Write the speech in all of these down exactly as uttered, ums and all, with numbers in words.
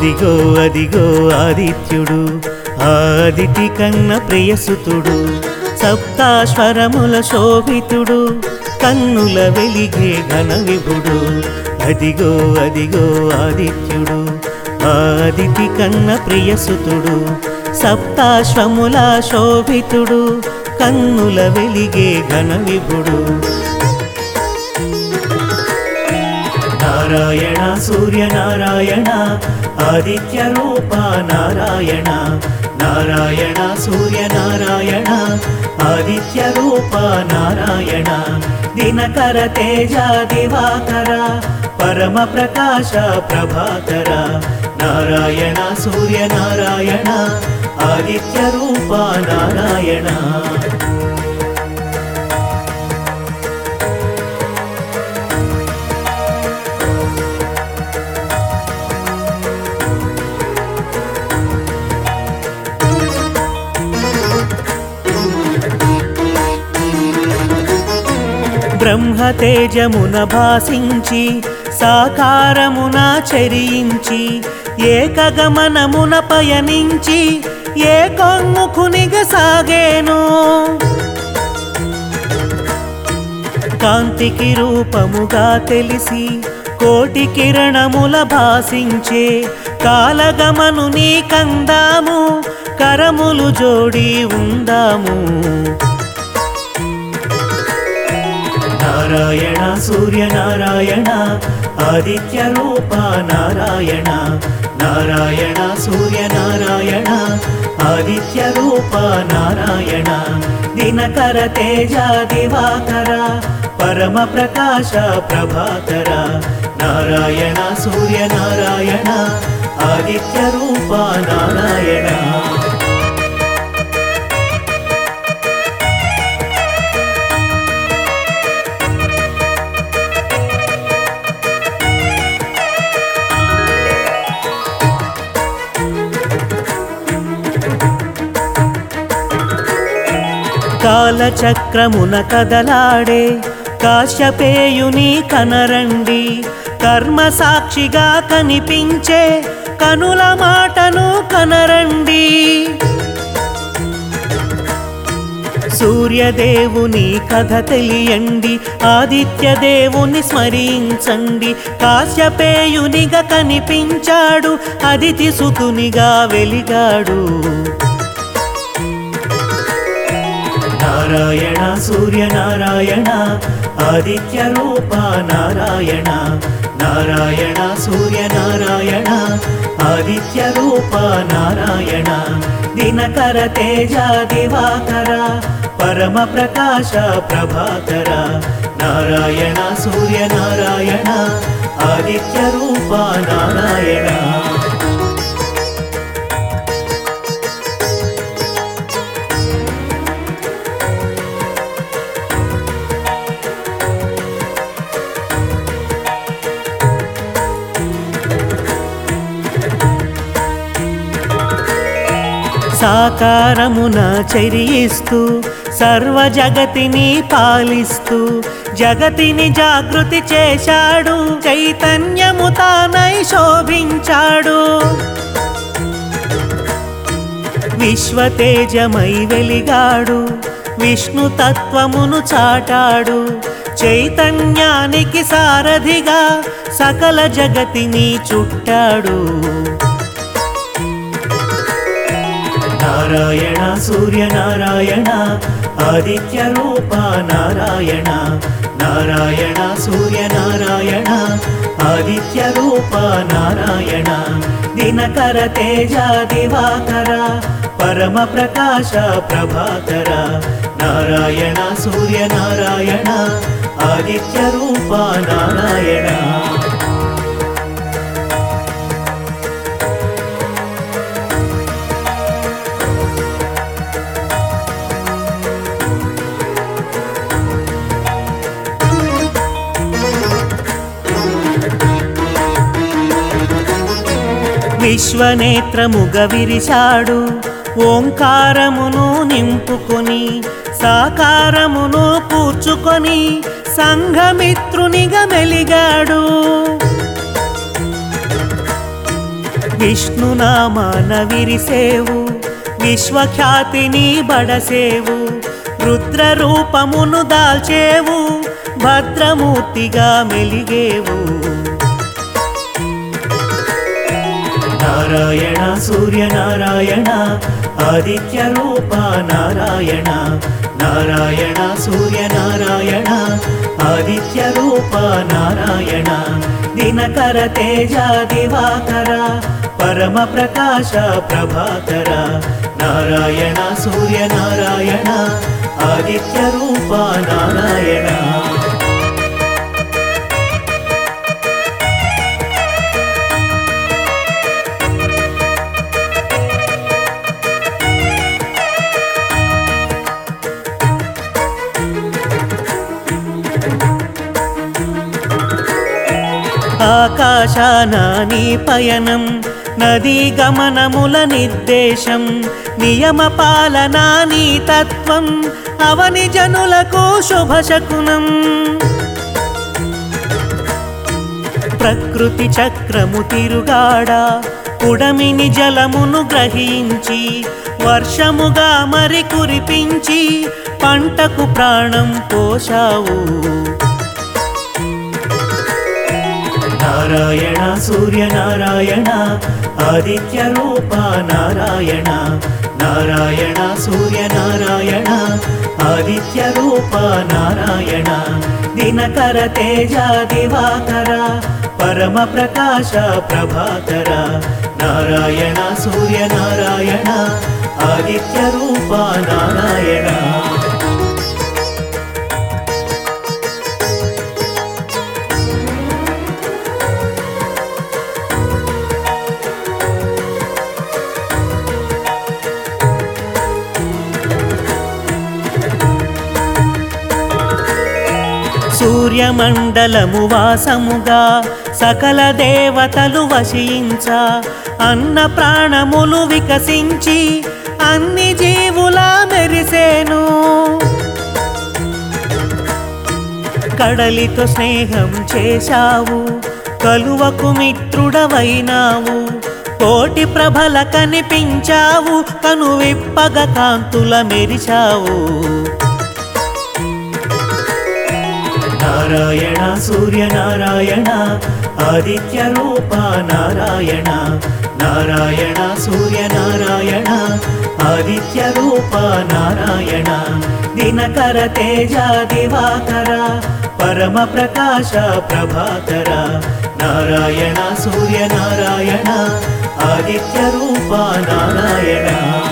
అదిగో అదిగో ఆదిత్యుడు ఆదితి కన్న ప్రియసుతుడు సప్తాశ్వరముల శోభితుడు కన్నుల వెలిగే ఘన విభుడు అదిగో అదిగో ఆదిత్యుడు ఆదితి కన్న ప్రియసుతుడు సప్తాశ్వముల శోభితుడు కన్నుల వెలిగే ఘన విభుడు నారాయణ సూర్యనారాయణ ఆదిత్య రూప నారాయణ నారాయణ సూర్యనారాయణ ఆదిత్య రూప నారాయణ దినకర తేజ దివాకర పరమ ప్రకాశ ప్రభాకర నారాయణ సూర్యనారాయణ ఆదిత్య రూప నారాయణ బ్రహ్మతేజమున భాసించి సాకారమున చరించి ఏకగమనమున పయనించి ఏకోన్ముఖునిగా సాగేను కాంతికి రూపముగా తెలిసి కోటి కిరణముల భాసించే కాలగమను నీ కందాము కరములు జోడి ఉందాము నారాయణ సూర్యనారాయణ ఆదిత్య రూప నారాయణ నారాయణ సూర్యనారాయణ ఆదిత్య రూప నారాయణ దినకర తేజ దివాకర పరమ ప్రకాశ ప్రభాకర నారాయణ సూర్యనారాయణ ఆదిత్య రూప నారాయణ కాలచక్రమున కదలాడే కాశ్యపేయుని కనరండి కర్మ సాక్షిగా కనిపించే కనుల మాటను కనరండి సూర్యదేవుని కథ తెలియండి ఆదిత్యదేవుని స్మరించండి కాశ్యపేయునిగా కనిపించాడు అదితి సుతునిగా వెలిగాడు నారాయణ సూర్యనారాయణ ఆదిత్య రూప నారాయణ నారాయణ సూర్యనారాయణ ఆదిత్య రూప నారాయణ దినకర తేజ దివాకర పరమ ప్రకాశ ప్రభాకర నారాయణ సూర్యనారాయణ ఆదిత్య రూప నారాయణ సాకారమున చరియిస్తూ సర్వ జగతిని పాలిస్తూ జగతిని జాగృతి చేశాడు చైతన్యము తానై శోభించాడు విశ్వతేజమై వెలిగాడు విష్ణు తత్వమును చాటాడు చైతన్యానికి సారథిగా సకల జగతిని చుట్టాడు నారాయణ సూర్యనారాయణ ఆదిత్య రూప నారాయణ నారాయణ సూర్యనారాయణ ఆదిత్య రూప నారాయణ దినకర తేజ దివాకర పరమ ప్రకాశ ప్రభాకర నారాయణ సూర్యనారాయణ ఆదిత్య రూప నారాయణ విశ్వనేత్రముగ విరిశాడు ఓంకారమును నింపుకొని సాకారమును కూర్చుకొని సంఘమిత్రునిగా మెలిగాడు విష్ణునామాన విరిసేవు విశ్వఖ్యాతిని బడసేవు రుద్ర రూపమును దాల్చేవు భద్రమూర్తిగా మెలిగేవు నారాయణ సూర్యనారాయణ ఆదిత్య రూప నారాయణ నారాయణ సూర్యనారాయణ ఆదిత్య రూప నారాయణ దినకర తేజ దివాకర పరమ ప్రకాశ ప్రభాకర నారాయణ సూర్యనారాయణ ఆదిత్య రూప నారాయణ ఆకాశాన నీ పయనం నదీ గమనముల నిర్దేశం నియమ పాలనా నీ తత్వం అవని జనులకు శుభశకునం ప్రకృతి చక్రము తిరుగాడ ఉడమిని జలమును గ్రహించి వర్షముగా మరి కురిపించి పంటకు ప్రాణం పోశావు నారాయణ సూర్యనారాయణ ఆదిత్య రూప నారాయణ నారాయణ సూర్యనారాయణ ఆదిత్య రూప నారాయణ దినకర తేజ దివాకర పరమ ప్రకాశ ప్రభాకర నారాయణ సూర్యనారాయణ ఆదిత్య రూప నారాయణ సూర్యమండలము వాసముగా సకల దేవతలు వశించ అన్న ప్రాణములు వికసించి అన్ని జీవుల మెరిసేను కడలితో స్నేహం చేశావు కలువకు మిత్రుడవైనావు కోటి ప్రభల కనిపించావు కనువిప్పగ కాంతుల మెరిచావు నారాయణ సూర్యనారాయణ ఆదిత్య రూప నారాయణ నారాయణ సూర్యనారాయణ ఆదిత్య రూప నారాయణ దినకర తేజ దివాకర పరమ ప్రకాశ ప్రభాకర నారాయణ సూర్యనారాయణ ఆదిత్య రూప నారాయణ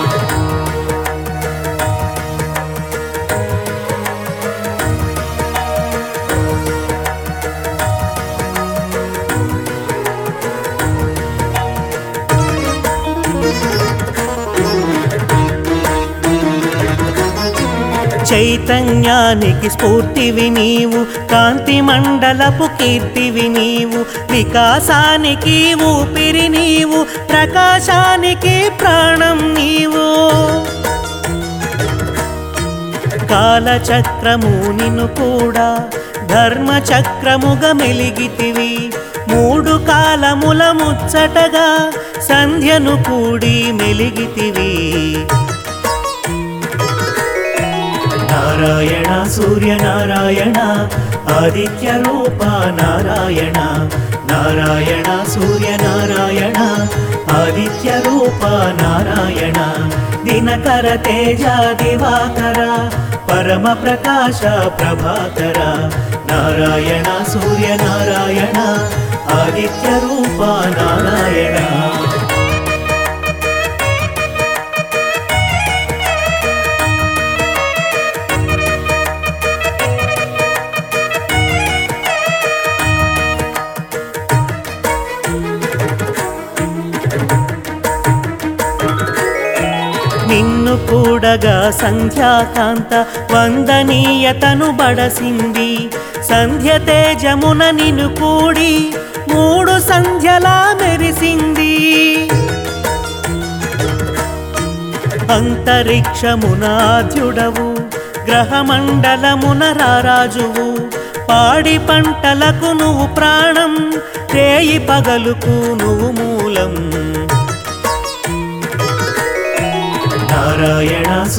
చైతన్యానికి స్ఫూర్తివి నీవు కాంతి మండలపు కీర్తివి నీవు వికాసానికి ఊపిరి నీవు ప్రకాశానికి ప్రాణం నీవు కాలచక్రము నిన్ను కూడా ధర్మచక్రముగా మెలిగితివి మూడు కాలముల ముచ్చటగా సంధ్యను కూడి మెలిగితివి నారాయణ సూర్యనారాయణ ఆదిత్య రూప నారాయణ నారాయణ సూర్యనారాయణ ఆదిత్య రూప నారాయణ దినకర తేజ దివాకర పరమ ప్రకాశ ప్రభాకర నారాయణ సూర్యనారాయణ ఆదిత్య రూప నారాయణ నిన్ను కూడగా సంధ్యాకాంత వందనీయతను బడసింది సంధ్య తేజమున నిన్ను కూడి మూడు సంధ్యలా మెరిసింది అంతరిక్షమునాద్యుడవు గ్రహమండలమున రారాజువు పాడి పంటలకు నువ్వు ప్రాణం రేయి పగలుకు నువ్వు మూలం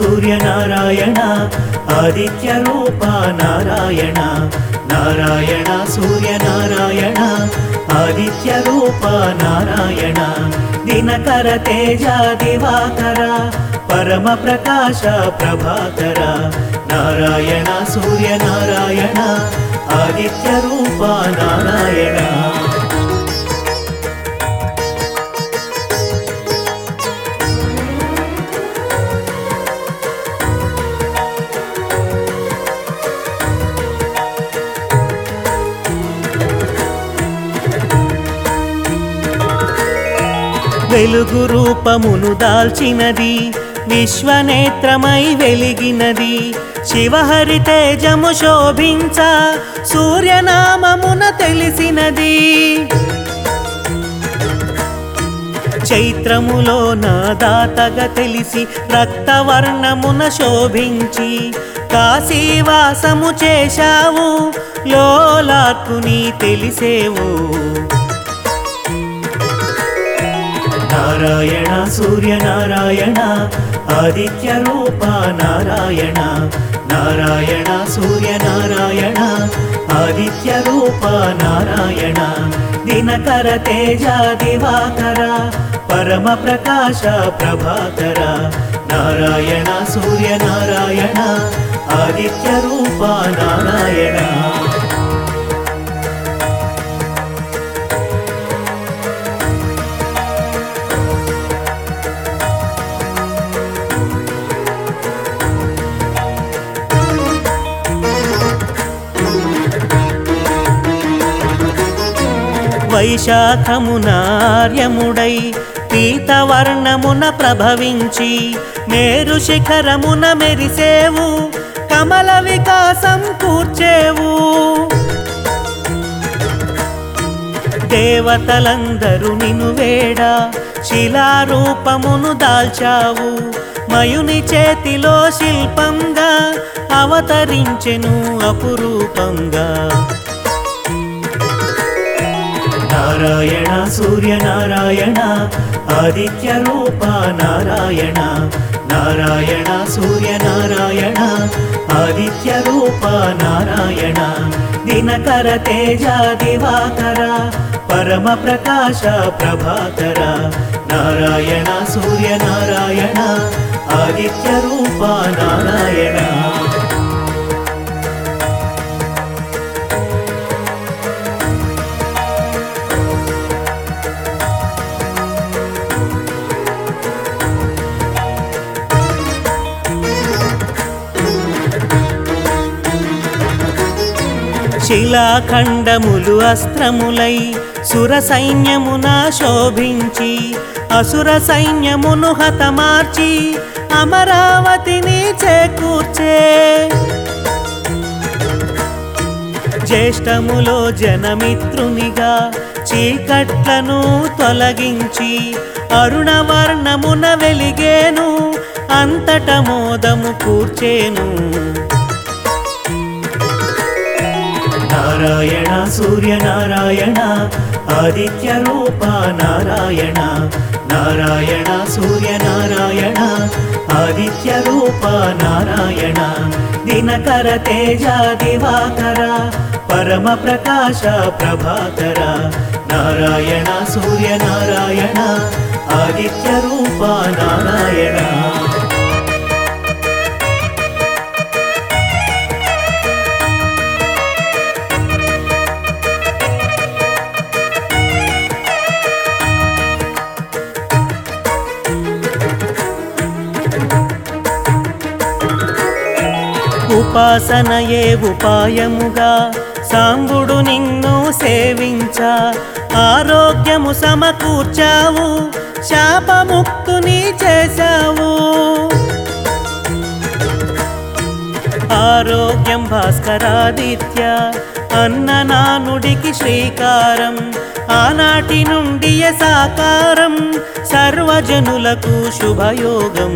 సూర్యనారాయణ ఆదిత్య రూప నారాయణ నారాయణ సూర్యనారాయణ ఆదిత్య రూప నారాయణ దినకర తేజ దివాకర పరమ ప్రకాశ ప్రభాకర నారాయణ సూర్యనారాయణ ఆదిత్య రూప నారాయణ వెలుగు రూపమును దాల్చినది విశ్వనేత్రమై వెలిగినది శివహరి తేజము శోభించ సూర్యనామమున తెలిసినది చైత్రములో నా దాతగా తెలిసి రక్తవర్ణమున శోభించి కాశీవాసము చేశావు లోలార్కుని తెలిసేవు నారాయణ సూర్యనారాయణ ఆదిత్య రూప నారాయణ నారాయణ సూర్యనారాయణ ఆదిత్య రూప నారాయణ దినకర తేజ దివాకర పరమ ప్రకాశ ప్రభాకర నారాయణ సూర్యనారాయణ ఆదిత్య రూప నారాయణ వైశాఖమునార్యముడై పీతవర్ణమున ప్రభవించి మేరు శిఖరమున మెరిసేవు కమల వికాసం కూర్చేవు దేవతలందరూ నిను వేడ శిలారూపమును దాల్చావు మయుని చేతిలో శిల్పంగా అవతరించెను అపురూపంగా నారాయణ సూర్యనారాయణ ఆదిత్య రూప నారాయణ నారాయణ సూర్యనారాయణ ఆదిత్య రూప నారాయణ దినకర తేజ దివాకర పరమ ప్రకాశ ప్రభాకర నారాయణ సూర్యనారాయణ ఆదిత్య రూప నారాయణ శిలాఖండములు అస్త్రములై సుర సైన్యమున శోభించి అసుర సైన్యమును హతమార్చి అమరావతిని చేకూర్చే జ్యేష్ఠములో జనమిత్రునిగా చీకట్లను తొలగించి అరుణవర్ణమున వెలిగేను అంతట మోదము కూర్చేను నారాయణ సూర్యనారాయణ ఆదిత్య రూప నారాయణ నారాయణ సూర్యనారాయణ ఆదిత్య రూప నారాయణ దినకర తేజ దివాకర పరమ ప్రకాశ ప్రభాకర నారాయణ సూర్యనారాయణ ఆదిత్య రూప నారాయణ ఉపాసనయే ఉపాయముగా సాంబుడు నిన్ను సేవించ ఆరోగ్యము సమకూర్చావు శాపముక్తుని చేశావు ఆరోగ్యం భాస్కరాదిత్య అన్న నానుడికి శ్రీకారం ఆనాటి నుండి సాకారం సర్వజనులకు శుభయోగం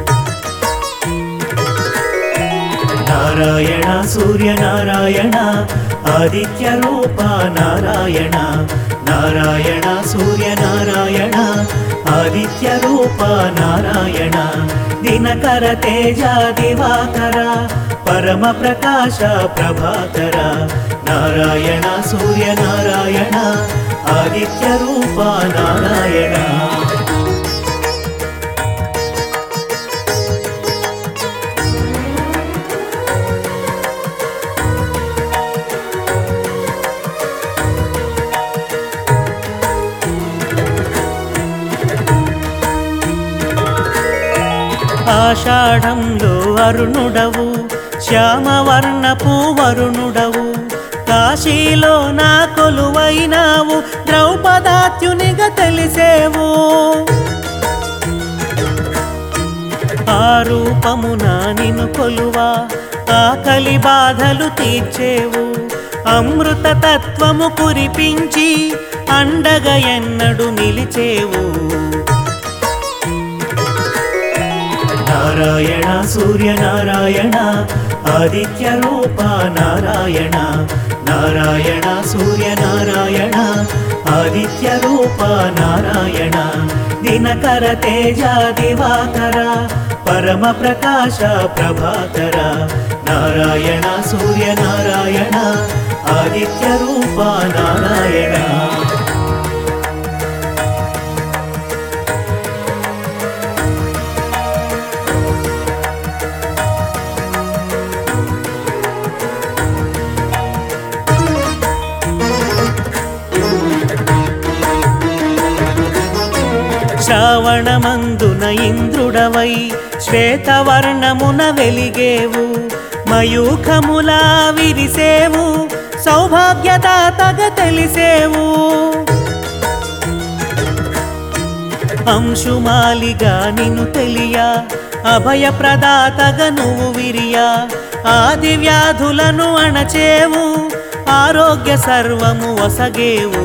నారాయణ సూర్యనారాయణ ఆదిత్య రూప నారాయణ నారాయణ సూర్యనారాయణ ఆదిత్య రూప నారాయణ దినకర తేజ దివాకర పరమ ప్రకాశ ప్రభాకర నారాయణ సూర్య నారాయణ ఆదిత్య రూప నారాయణ ఆషాఢంలో అరుణుడవు శ్యామవర్ణపు వరుణుడవు కాశీలో నా కొలువైనావు ద్రౌపదాత్యునిగా తెలిసేవు ఆ రూపమున నిన్ను కొలువా ఆకలి బాధలు తీర్చేవు అమృత తత్వము కురిపించి అండగా ఎన్నడు నిలిచేవు నారాయణ సూర్య నారాయణ ఆదిత్య రూప నారాయణ నారాయణ సూర్య నారాయణ ఆదిత్య రూప నారాయణ దినకర తేజ దివాకర పరమ ప్రకాశ ప్రభాకర నారాయణ సూర్య నారాయణ ఆదిత్య రూప నారాయణ శ్రావణమందున ఇంద్రుడవై శ్వేతవర్ణమున వెలిగేవు మయూఖములా విరిసేవు సౌభాగ్యదాతగా తెలిసేవు అంశుమాలిగా నిన్ను తెలియా అభయ ప్రదాతగా నువ్వు విరియా ఆది వ్యాధులను అణచేవు ఆరోగ్య సర్వము వసగేవు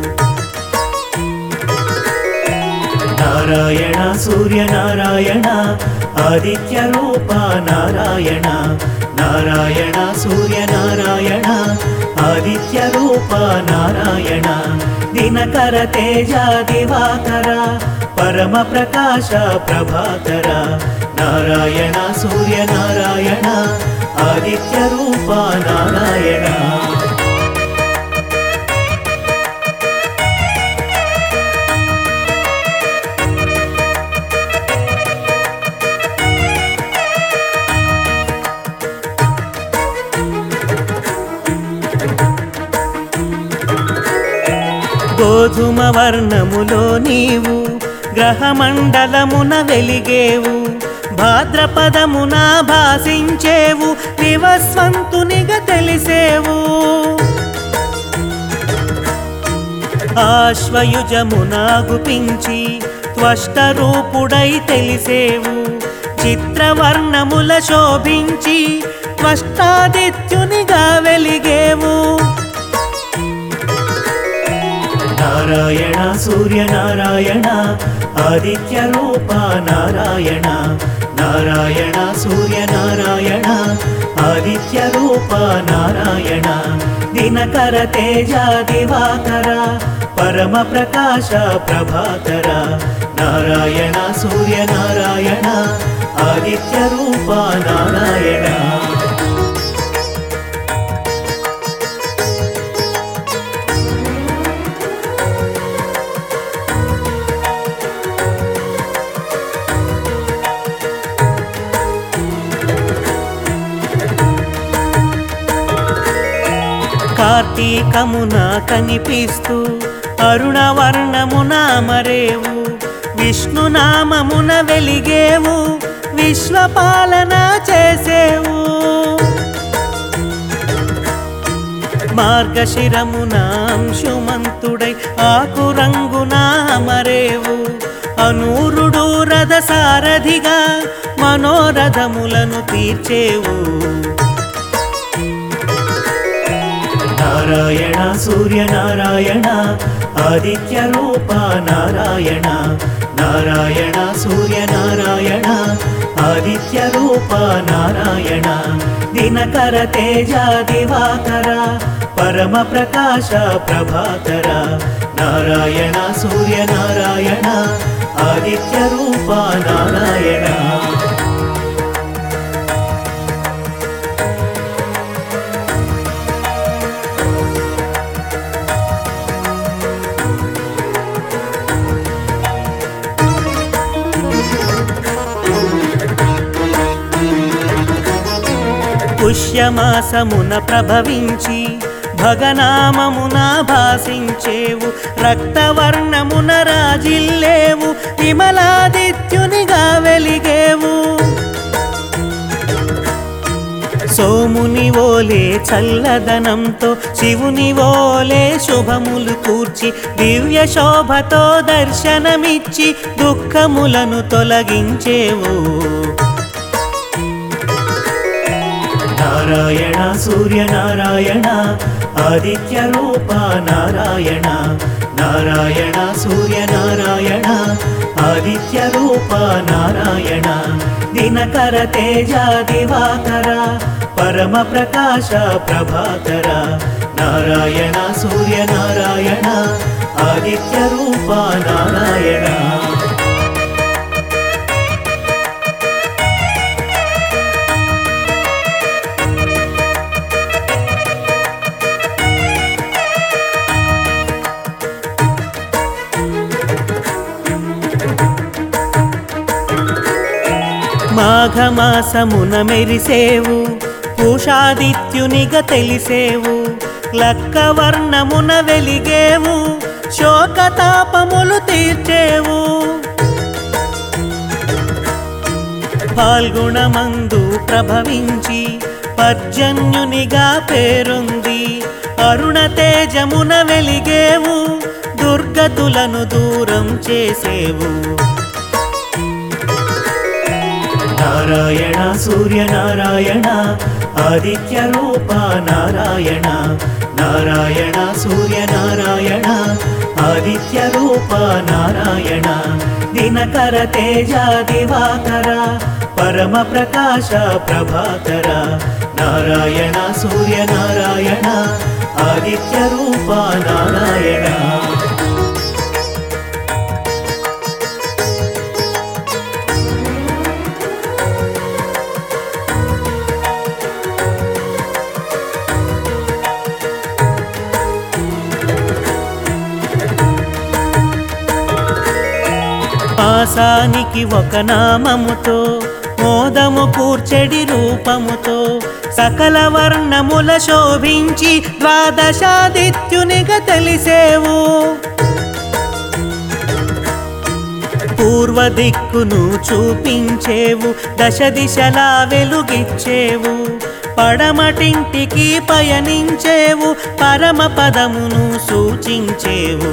నారాయణ సూర్య నారాయణ ఆదిత్య రూప నారాయణ నారాయణ సూర్య నారాయణ ఆదిత్య రూప నారాయణ దినకర తేజ దివాకర పరమ ప్రకాశ ప్రభాకర నారాయణ సూర్య నారాయణ ఆదిత్య రూప నారాయణ గోధుమ వర్ణములో నీవు గ్రహమండలమున వెలిగేవు భాద్రపదమున భాసించేవు వివస్వంతునిగా తెలిసేవు ఆశ్వయుజమున గుపించి త్వష్టరూపుడై తెలిసేవు చిత్రవర్ణముల శోభించి త్వష్టాదిత్యునిగా వెలిగేవు నారాయణ సూర్య నారాయణ ఆదిత్య రూప నారాయణ నారాయణ సూర్య నారాయణ ఆదిత్య రూప నారాయణ దినకర తేజ దివాకర పరమ ప్రకాశ ప్రభాకర నారాయణ సూర్య నారాయణ ఆదిత్య రూప నారాయణ కార్తీకమున కనిపిస్తూ అరుణవర్ణమున మరేవు విష్ణునామమున వెలిగేవు విశ్వపాలన చేసేవు మార్గశిరమున అంశుమంతుడై ఆకురంగున మరేవు అనూరుడు రథ సారథిగా మనోరథములను తీర్చేవు నారాయణ సూర్య నారాయణ ఆదిత్య రూప నారాయణ నారాయణ సూర్య నారాయణ ఆదిత్య రూప నారాయణ దినకర తేజ దివాకర పరమ ప్రకాశ ప్రభాకర నారాయణ సూర్య నారాయణ ఆదిత్య రూప నారాయణ పుష్యమాసమున ప్రభవించి భగనామమున భాసించేవు, రక్తవర్ణమున రాజిల్లేవు, విమలాదిత్యునిగా వెలిగేవు. సోముని ఓలే చల్లదనంతో శివుని ఓలే శుభములు కూర్చి దివ్య శోభతో దర్శనమిచ్చి దుఃఖములను తొలగించేవు. నారాయణ సూర్యనారాయణ ఆదిత్య రూప నారాయణ, నారాయణ సూర్యనారాయణ ఆదిత్య రూప నారాయణ, దినకర తేజ దివాకర పరమ ప్రకాశ ప్రభాకర, నారాయణ సూర్యనారాయణ ఆదిత్య రూప నారాయణ. మాఘమాసమున మెరిసేవు, పూషాదిత్యునిగా తెలిసేవు, లక్కవర్ణమున వెలిగేవు, శోకతాపములు తీర్చేవు. పాల్గుణమందు ప్రభవించి పర్జన్యునిగా పేరుంది, అరుణ తేజమున వెలిగేవు, దుర్గతులను దూరం చేసేవు. నారాయణ సూర్యనారాయణ ఆదిత్య రూప నారాయణ, నారాయణ సూర్యనారాయణ ఆదిత్య రూప నారాయణ, దినకర తేజ దివాకర పరమ ప్రకాశ ప్రభాకర, నారాయణ సూర్యనారాయణ ఆదిత్య రూప నారాయణ. మాసానికి ఒక నామముతో మోదము కూర్చెడి రూపముతో సకల వర్ణముల శోభించి ద్వాదశాదిత్యునిగా తెలిసేవు. పూర్వ దిక్కును చూపించేవు, దశ దిశలా వెలుగిచ్చేవు, పడమటింటికి పయనించేవు, పరమ పదమును సూచించేవు.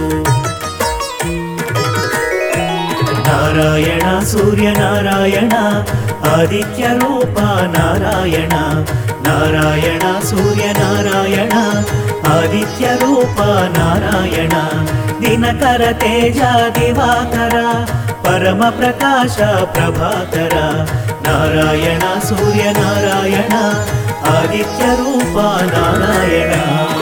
నారాయణ సూర్యనారాయణ ఆదిత్య రూప నారాయణ, నారాయణ సూర్యనారాయణ ఆదిత్య రూప నారాయణ, దినకర తేజ దివాకర పరమ ప్రకాశ ప్రభాకర, నారాయణ సూర్యనారాయణ ఆదిత్య రూప నారాయణ.